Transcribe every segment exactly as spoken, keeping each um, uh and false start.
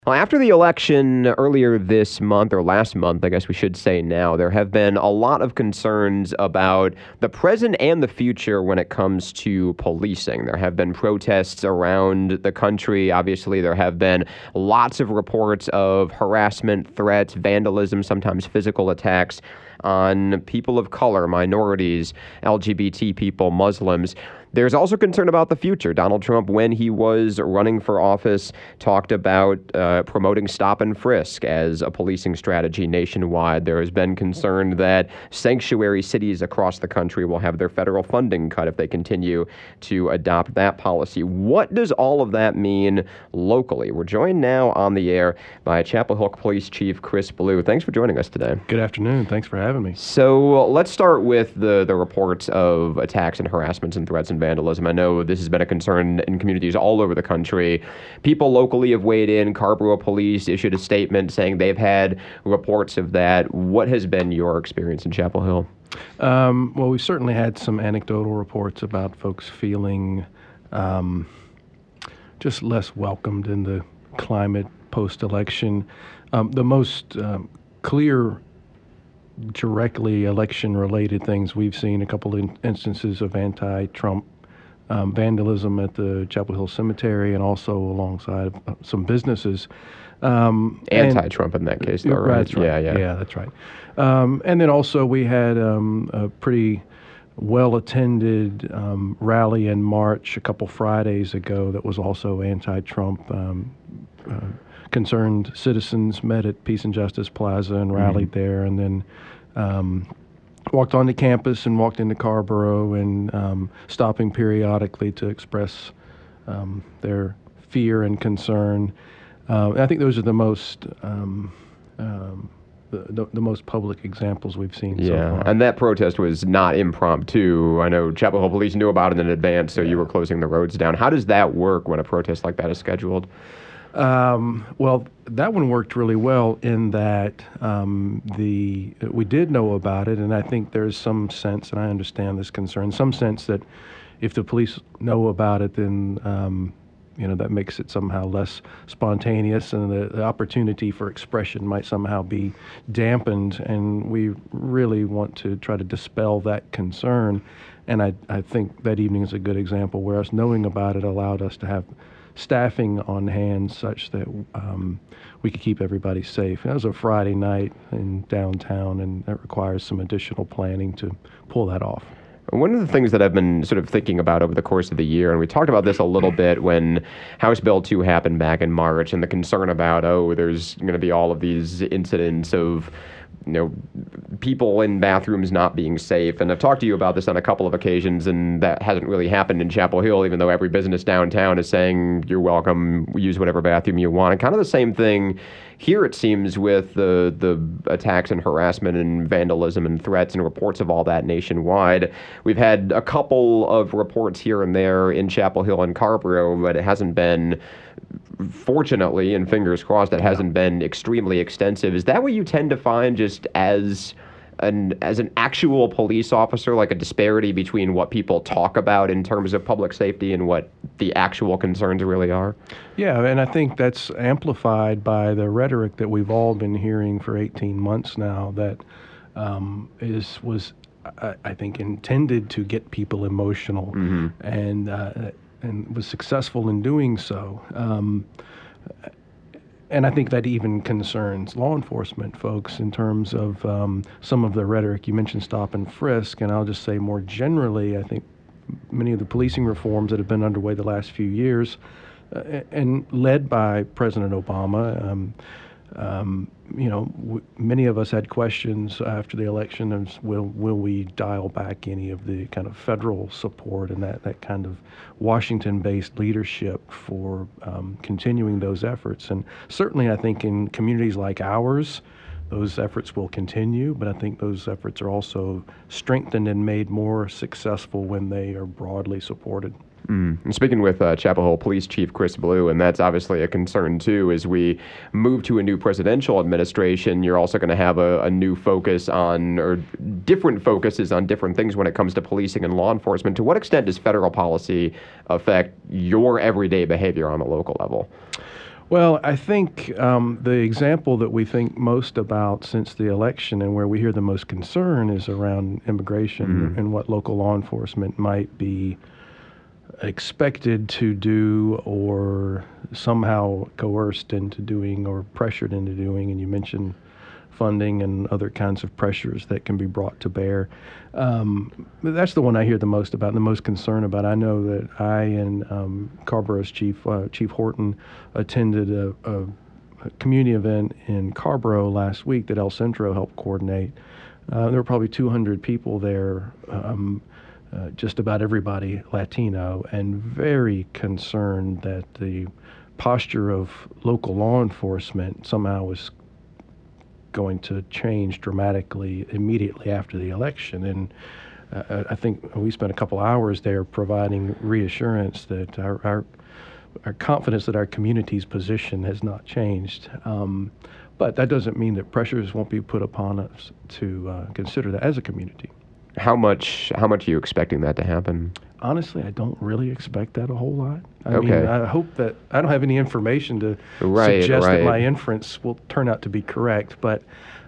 Well, after the election earlier this month, or last month, I guess we should say now, there have been a lot of concerns about the present and the future when it comes to policing. There have been protests around the country. Obviously, there have been lots of reports of harassment, threats, vandalism, sometimes physical attacks on people of color, minorities, L G B T people, Muslims. There's also concern about the future. Donald Trump, when he was running for office, talked about uh, promoting stop and frisk as a policing strategy nationwide. There has been concern that sanctuary cities across the country will have their federal funding cut if they continue to adopt that policy. What does all of that mean locally? We're joined now on the air by Chapel Hill Police Chief Chris Blue. Thanks for joining us today. Good afternoon. Thanks for having me. So let's start with the, the reports of attacks and harassments and threats and vandalism. I know this has been a concern in communities all over the country. People locally have weighed in. Carrboro Police issued a statement saying they've had reports of that. What has been your experience in Chapel Hill? Um, well, we've certainly had some anecdotal reports about folks feeling um, just less welcomed in the climate post-election. Um, the most um, clear directly election-related things we've seen, a couple of instances of anti-Trump um, vandalism at the Chapel Hill Cemetery and also alongside uh, some businesses. Um, Anti-Trump in that case, though, right? That's right. Yeah, yeah. Yeah, that's right. Um, and then also we had um, a pretty well-attended um, rally and march a couple Fridays ago that was also anti-Trump. Um, uh, concerned citizens met at Peace and Justice Plaza and rallied mm-hmm. there, and then um, walked onto campus and walked into Carrboro and um, stopping periodically to express um, their fear and concern. Uh, and I think those are the most um, um, the, the, the most public examples we've seen yeah, so far. And that protest was not impromptu. I know Chapel Hill Police knew about it in advance, so yeah. You were closing the roads down. How does that work when a protest like that is scheduled? Um, well, that one worked really well in that um, the we did know about it, and I think there's some sense, and I understand this concern, some sense that if the police know about it, then um, you know that makes it somehow less spontaneous, and the, the opportunity for expression might somehow be dampened. And we really want to try to dispel that concern. And I, I think that evening is a good example where us knowing about it allowed us to have staffing on hand such that um, we could keep everybody safe. That was a Friday night in downtown, and that requires some additional planning to pull that off. One of the things that I've been sort of thinking about over the course of the year, and we talked about this a little bit when House Bill two happened back in March, and the concern about, oh, there's going to be all of these incidents of, you know, people in bathrooms not being safe. And I've talked to you about this on a couple of occasions, and that hasn't really happened in Chapel Hill, even though every business downtown is saying you're welcome, use whatever bathroom you want. And kind of the same thing here, it seems, with the the attacks and harassment and vandalism and threats and reports of all that nationwide. We've had a couple of reports here and there in Chapel Hill and Carrboro, but it hasn't been, fortunately, and fingers crossed, it yeah. hasn't been extremely extensive. Is that what you tend to find just as an as an actual police officer, like a disparity between what people talk about in terms of public safety and what the actual concerns really are? Yeah, and I think that's amplified by the rhetoric that we've all been hearing for eighteen months now that um, is was, I, I think, intended to get people emotional, mm-hmm. and uh, and was successful in doing so. Um, And I think that even concerns law enforcement folks in terms of um, some of the rhetoric. You mentioned stop and frisk, and I'll just say more generally, I think many of the policing reforms that have been underway the last few years uh, and led by President Obama, um, um, you know, w- many of us had questions after the election of will will we dial back any of the kind of federal support and that, that kind of Washington-based leadership for um, continuing those efforts. And certainly I think in communities like ours, those efforts will continue, but I think those efforts are also strengthened and made more successful when they are broadly supported. Mm. And speaking with uh, Chapel Hill Police Chief Chris Blue, and that's obviously a concern too, as we move to a new presidential administration, you're also going to have a, a new focus on, or different focuses on different things when it comes to policing and law enforcement. To what extent does federal policy affect your everyday behavior on the local level? Well, I think um, the example that we think most about since the election and where we hear the most concern is around immigration Mm-hmm. and what local law enforcement might be expected to do or somehow coerced into doing or pressured into doing. And you mentioned funding and other kinds of pressures that can be brought to bear. Um, but that's the one I hear the most about and the most concern about. I know that I and um, Carborough's chief, uh, Chief Horton, attended a, a, a community event in Carborough last week that El Centro helped coordinate. Uh, there were probably two hundred people there, um, uh, just about everybody Latino, and very concerned that the posture of local law enforcement somehow was going to change dramatically immediately after the election. And uh, I think we spent a couple hours there providing reassurance that our, our, our confidence that our community's position has not changed. Um, but that doesn't mean that pressures won't be put upon us to uh, consider that as a community. How much? How much are you expecting that to happen? Honestly, I don't really expect that a whole lot. I Okay. mean, I hope that I don't have any information to Right, suggest right. that my inference will turn out to be correct, but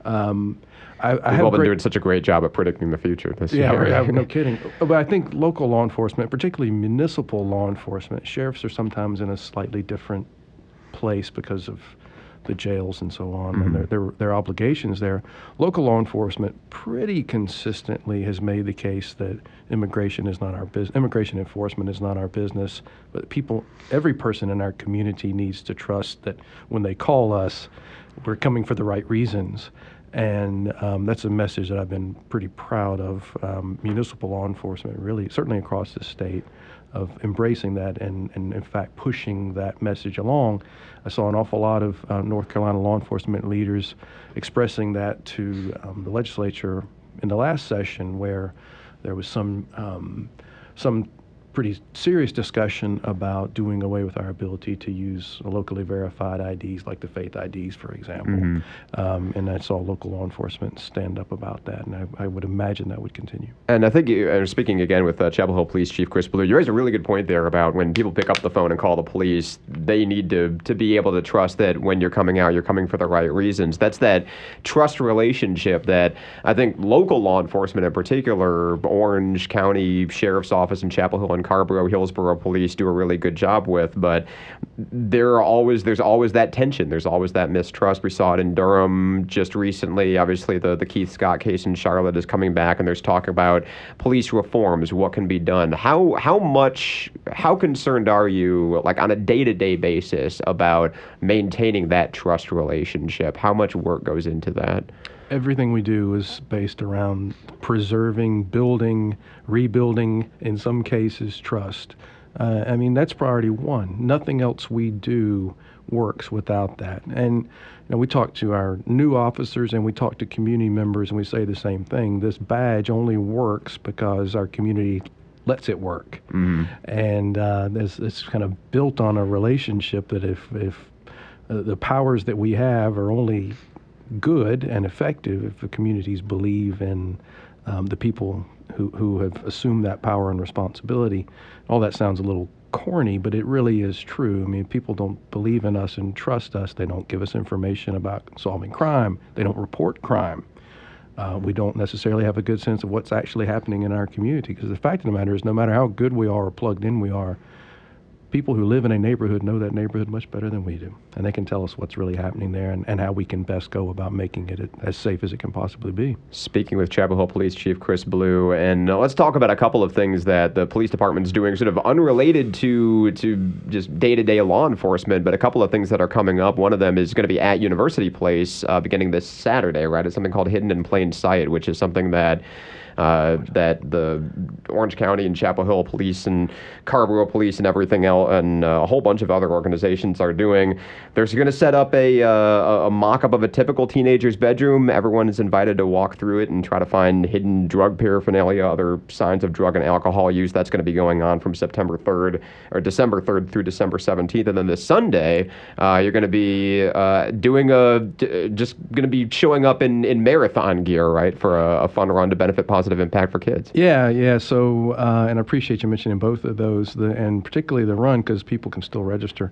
um, I, I We've have all been great, doing such a great job at predicting the future this yeah, year. yeah, no kidding. But I think local law enforcement, particularly municipal law enforcement, sheriffs are sometimes in a slightly different place because of the jails and so on, and their, their their obligations there. Local law enforcement pretty consistently has made the case that immigration is not our business. Immigration enforcement is not our business. But people, every person in our community needs to trust that when they call us, we're coming for the right reasons. And um, that's a message that I've been pretty proud of. Um, municipal law enforcement, really, certainly across the state, of embracing that and, and in fact pushing that message along. I saw an awful lot of uh, North Carolina law enforcement leaders expressing that to um, the legislature in the last session, where there was some um, some pretty serious discussion about doing away with our ability to use locally verified I Ds, like the faith I Ds, for example. Mm-hmm. Um, and I saw local law enforcement stand up about that, and I, I would imagine that would continue. And I think, you, uh, speaking again with uh, Chapel Hill Police Chief Chris Blue, you raised a really good point there about when people pick up the phone and call the police, they need to, to be able to trust that when you're coming out, you're coming for the right reasons. That's that trust relationship that I think local law enforcement in particular, Orange County Sheriff's Office in Chapel Hill and Carborough, Hillsborough Police do a really good job with, but there are always there's always that tension. There's always that mistrust. We saw it in Durham just recently. Obviously, the, the Keith Scott case in Charlotte is coming back, and there's talk about police reforms, what can be done. How how much, how concerned are you, like on a day-to-day basis, about maintaining that trust relationship? How much work goes into that? Everything we do is based around preserving, building, rebuilding, in some cases, trust. Uh, I mean, that's priority one. Nothing else we do works without that. And you know, we talk to our new officers and we talk to community members, and we say the same thing. This badge only works because our community lets it work. Mm-hmm. And uh, it's, it's kind of built on a relationship that if, if uh, the powers that we have are only good and effective if the communities believe in um, the people who, who have assumed that power and responsibility. All that sounds a little corny, but it really is true. I mean, people don't believe in us and trust us. They don't give us information about solving crime. They don't report crime. Uh, we don't necessarily have a good sense of what's actually happening in our community, because the fact of the matter is, no matter how good we are or plugged in we are, people who live in a neighborhood know that neighborhood much better than we do, and they can tell us what's really happening there and, and how we can best go about making it as safe as it can possibly be. Speaking with Chapel Hill Police Chief Chris Blue, and uh, let's talk about a couple of things that the police department is doing, sort of unrelated to to just day-to-day law enforcement, but a couple of things that are coming up. One of them is going to be at University Place uh, beginning this Saturday, right? It's something called Hidden in Plain Sight, which is something that Uh, that the Orange County and Chapel Hill Police and Carborough Police and everything else, and uh, a whole bunch of other organizations are doing. They're going to set up a, uh, a mock-up of a typical teenager's bedroom. Everyone is invited to walk through it and try to find hidden drug paraphernalia, other signs of drug and alcohol use. That's going to be going on from September third, or December third through December seventeenth. And then this Sunday, uh, you're going to be uh, doing a, d- just going to be showing up in, in marathon gear, right, for a, a fun run to benefit positive impact for kids. Yeah, yeah. So, uh, and I appreciate you mentioning both of those, the, and particularly the run, because people can still register.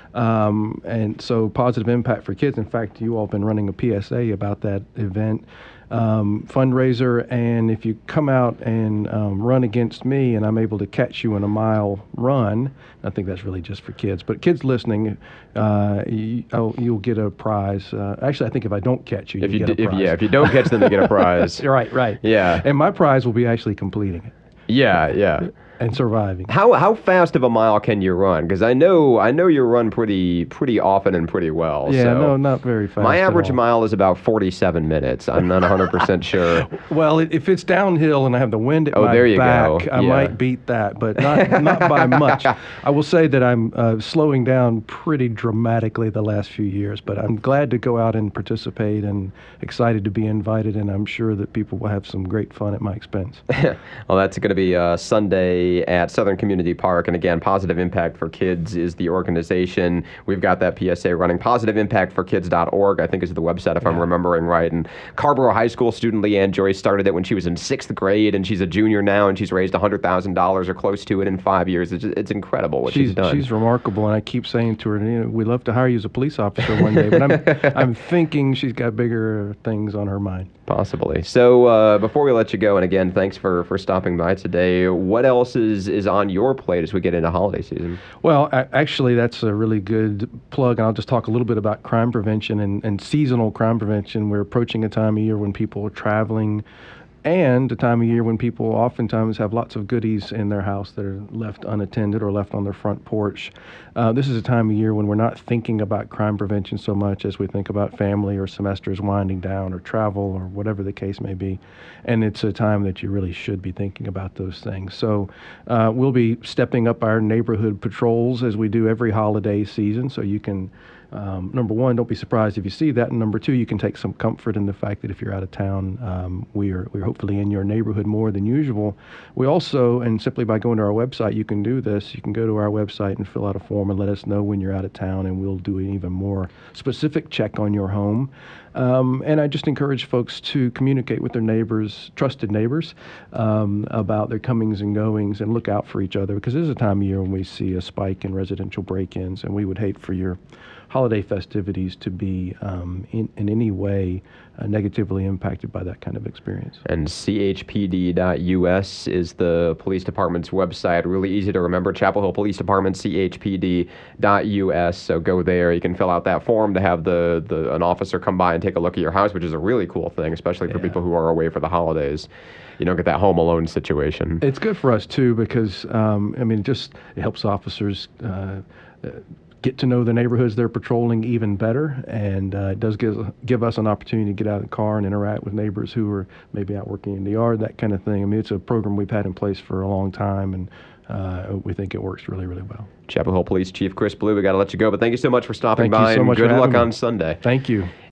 Um, and so positive impact for kids. In fact, you all have been running a P S A about that event. Um, fundraiser, and if you come out and um, run against me and I'm able to catch you in a mile run, I think that's really just for kids, but kids listening, uh, you, oh, you'll get a prize. Uh, actually, I think if I don't catch you, If you you get d- a if, prize. yeah, if you don't catch them, they get a prize. Right, right. Yeah. And my prize will be actually completing it Yeah, yeah. and surviving. How how fast of a mile can you run? Because I know I know you run pretty pretty often and pretty well. Yeah, so no, not very fast. my at average all. mile is about forty-seven minutes. I'm not one hundred percent sure. Well, i- if it's downhill and I have the wind at Oh, my there you back, go. I Yeah. might beat that, but not not by much. I will say that I'm uh, slowing down pretty dramatically the last few years, but I'm glad to go out and participate and excited to be invited, and I'm sure that people will have some great fun at my expense. Well, that's going to be uh, Sunday at Southern Community Park. And again, Positive Impact for Kids is the organization. We've got that P S A running. positive impact for kids dot org, I think, is the website, if I'm remembering right. And Carborough High School student Leanne Joyce started it when she was in sixth grade, and she's a junior now, and she's raised one hundred thousand dollars or close to it in five years. It's, it's incredible what she's, She's done. she's remarkable, and I keep saying to her, you know, we'd love to hire you as a police officer one day, but I'm I'm thinking she's got bigger things on her mind. Possibly. So uh, before we let you go, and again, thanks for, for stopping by today, what else is, is on your plate as we get into holiday season? Well, a- actually, that's a really good plug, and I'll just talk a little bit about crime prevention and, and seasonal crime prevention. We're approaching a time of year when people are traveling, and a time of year when people oftentimes have lots of goodies in their house that are left unattended or left on their front porch. Uh, this is a time of year when we're not thinking about crime prevention so much as we think about family or semesters winding down or travel or whatever the case may be. And it's a time that you really should be thinking about those things. So uh, we'll be stepping up our neighborhood patrols as we do every holiday season, so you can Um, number one, don't be surprised if you see that, and number two, you can take some comfort in the fact that if you're out of town, um, we are we're hopefully in your neighborhood more than usual. We also, and simply by going to our website, you can do this. You can go to our website and fill out a form and let us know when you're out of town, and we'll do an even more specific check on your home. Um, and I just encourage folks to communicate with their neighbors, trusted neighbors, um, about their comings and goings, and look out for each other, because this is a time of year when we see a spike in residential break-ins, and we would hate for your holiday festivities to be um, in, in any way uh, negatively impacted by that kind of experience. And C H P D dot U S is the police department's website. Really easy to remember. Chapel Hill Police Department, C H P D dot U S. So go there. You can fill out that form to have the, the an officer come by and take a look at your house, which is a really cool thing, especially for Yeah. people who are away for the holidays. You don't get that home alone situation. It's good for us too, because um, I mean, just it helps officers uh, uh, get to know the neighborhoods they're patrolling even better, and uh, it does give give us an opportunity to get out of the car and interact with neighbors who are maybe out working in the yard, that kind of thing. I mean, it's a program we've had in place for a long time, and uh, we think it works really, really well. Chapel Hill Police Chief Chris Blue, we got to let you go, but thank you so much for stopping Thank you by, so and much good for luck having on me. Sunday. Thank you.